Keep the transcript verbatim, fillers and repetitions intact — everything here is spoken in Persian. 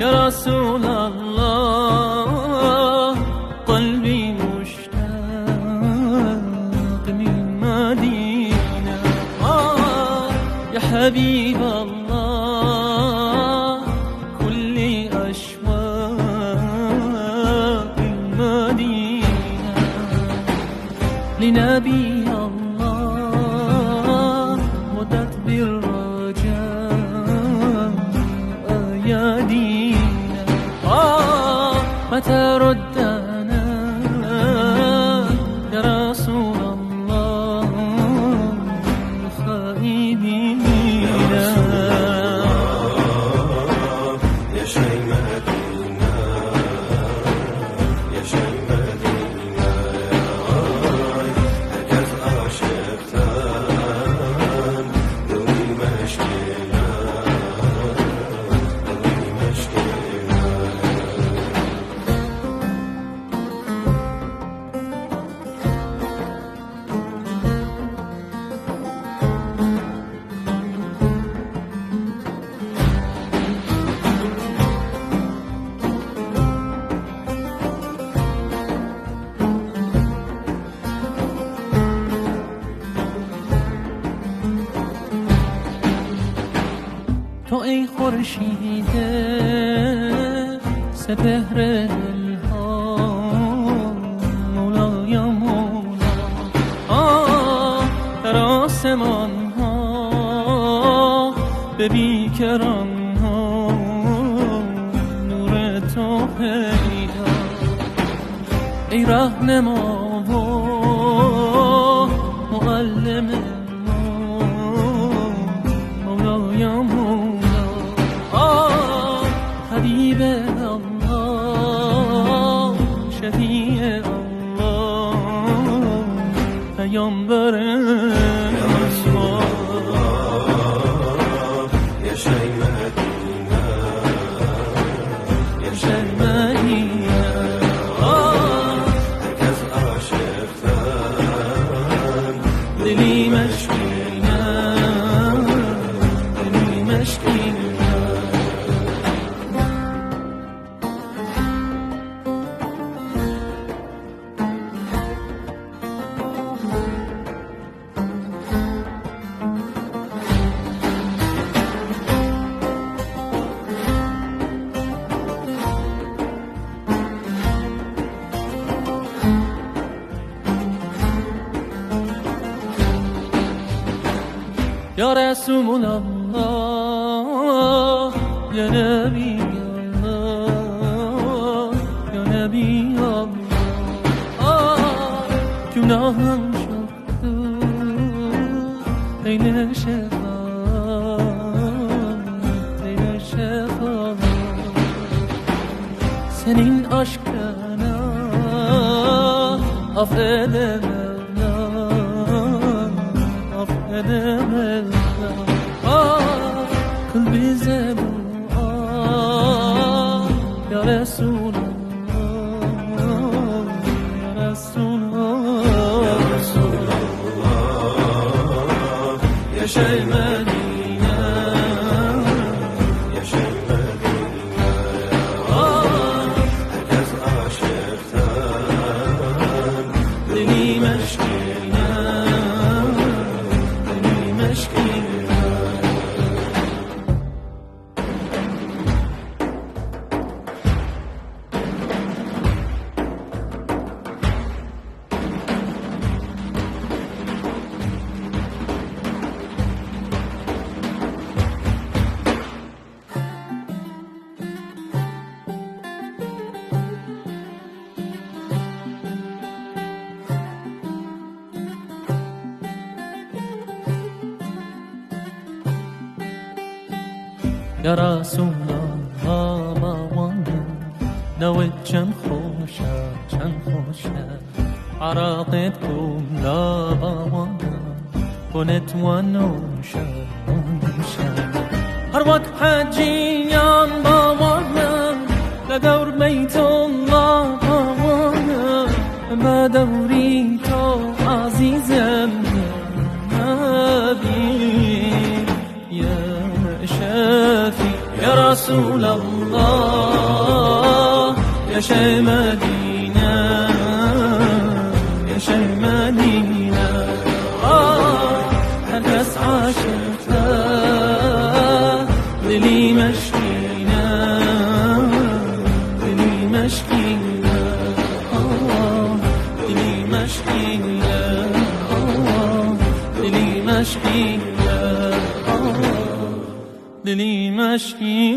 يا رسول الله قلبي مشتاق للمدينة. آه يا حبيب الله كل أشواق المدينة لنبي الله مدت بالرجاء أيادينا. آه متى ردنا يا رسول الله خائبين يا شي مدينة يا شي مدينة هكذا عشقتان دوي مشكلة دوي مشكلة. تو ای خورشید سپهر دلها مولا یا مولا. آه در آسمان ها به بیکران ها نور تو پیدا. ای رهنما و معلم مولا یا مولا. حبیب الله شفیع الله پیامبر الله يا شي مدينة يا شي مدينة هكذا عشقتان دلی مشکینه دلی مشکینه. يا رسول الله يا نبي الله يا نبي الله. آه گناهم شد این شفاعت این شفاعت senin aşkına affedemem affedemem. Ah kıl bize dua ya Resulallah ya Resulallah يا رسول الله يا شي مدينة يا شي مدينة هكذا عشقتان دلی مشکینه دلی مشکینه. يا رسول الله باوانا نوت چند خوشه چند خوشه عراقت کن لا باوانا کنت ونوشه ونوشه. هر وقت حجیان باوانا لدور بیت الله باوانا ما دوری تو عزیزم نبی یا شفی یا رسول الله الله يشي مدينة يشي مدينة هر کس عاشقه دلی مشکینه دلی مشکینه دلی مشکینه دلی مشکینه دلی مشکینه